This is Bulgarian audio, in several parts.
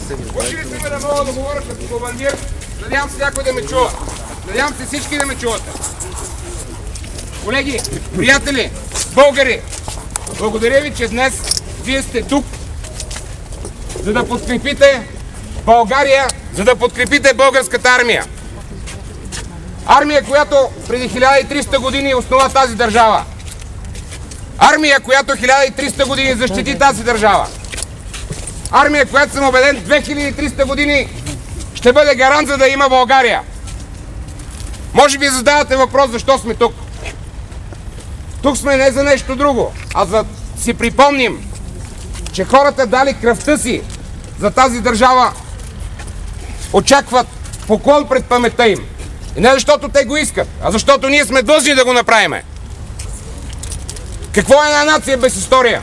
Учили сте ме да мога да говоря като командир. Надявам се някой да ме чува. Надявам се всички да ме чувате. Колеги, приятели, българи, благодаря ви, че днес вие сте тук, за да подкрепите България, за да подкрепите българската армия. Армия, която преди 1300 години основа тази държава. Армия, която 1300 години защити тази държава. Армия, която съм убеден 2300 години ще бъде гарант, за да има България. Може би задавате въпрос защо сме тук. Тук сме не за нещо друго, а за да си припомним, че хората дали кръвта си за тази държава, очакват поклон пред паметта им. И не защото те го искат, а защото ние сме длъжни да го направим. Какво е една нация без история?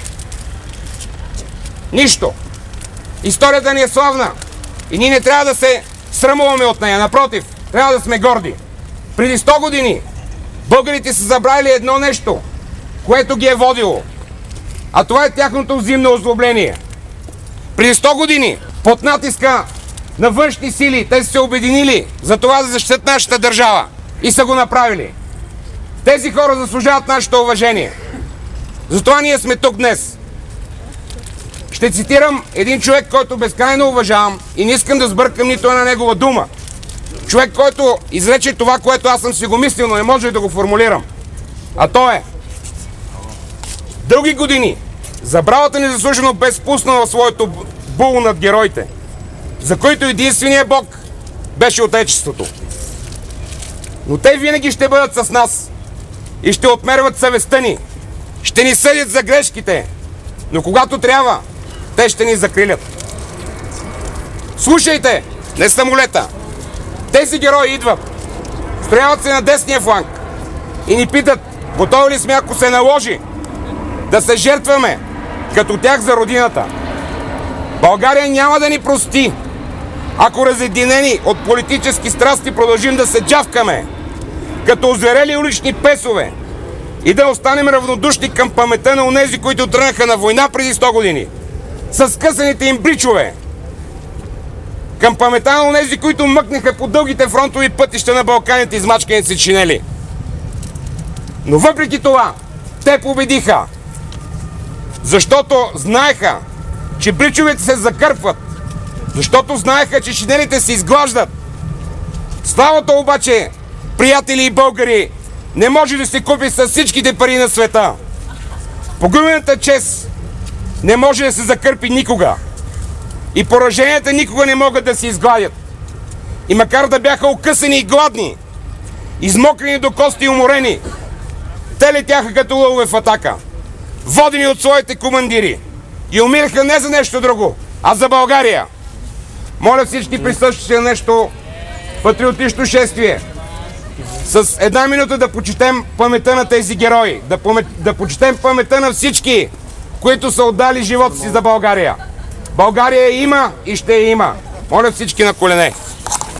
Нищо. Историята ни е славна и ние не трябва да се срамуваме от нея. Напротив, трябва да сме горди. Преди 100 години българите са забравили едно нещо, което ги е водило. А това е тяхното взаимно озлобление. Преди 100 години, под натиска на външни сили, те са се обединили за това да защитят нашата държава. И са го направили. Тези хора заслужават нашето уважение. Затова ние сме тук днес. Ще цитирам един човек, който безкрайно уважавам и не искам да сбъркам нито една негова дума. Човек, който изрече това, което аз съм си го мислил, но не може да го формулирам. А то е: дълги години забравата незаслужено бе спуснала своето було над героите, за които единственият Бог беше Отечеството. Но те винаги ще бъдат с нас и ще отмерват съвестта ни, ще ни съдят за грешките, но когато трябва, те ще ни закрилят. Слушайте, не самолета. Тези герои идват, строяват се на десния фланг и ни питат: готови ли сме, ако се наложи, да се жертваме като тях за родината? България няма да ни прости, ако разединени от политически страсти продължим да се джавкаме като озверели улични песове и да останем равнодушни към паметта на онези, които тръгнаха на война преди 100 години с късаните им бричове, към паметта на онези, които мъкнаха по дългите фронтови пътища на Балканите измачканите си чинели. Но въпреки това, те победиха, защото знаеха, че бричовете се закърпват, защото знаеха, че шинелите се изглаждат. Славата обаче, приятели и българи, не може да се купи с всичките пари на света. Погубената чест не може да се закърпи никога. И пораженията никога не могат да се изгладят. И макар да бяха окъсани и гладни, измокрени до кости и уморени, те летяха като лъвове в атака, водени от своите командири, и умираха не за нещо друго, а за България. Моля всички присъщи на нещо патриотично шествие с една минута да почетем паметта на тези герои, да почетем паметта на всички, които са отдали живота си за България. България има и ще я има. Моля всички на колене.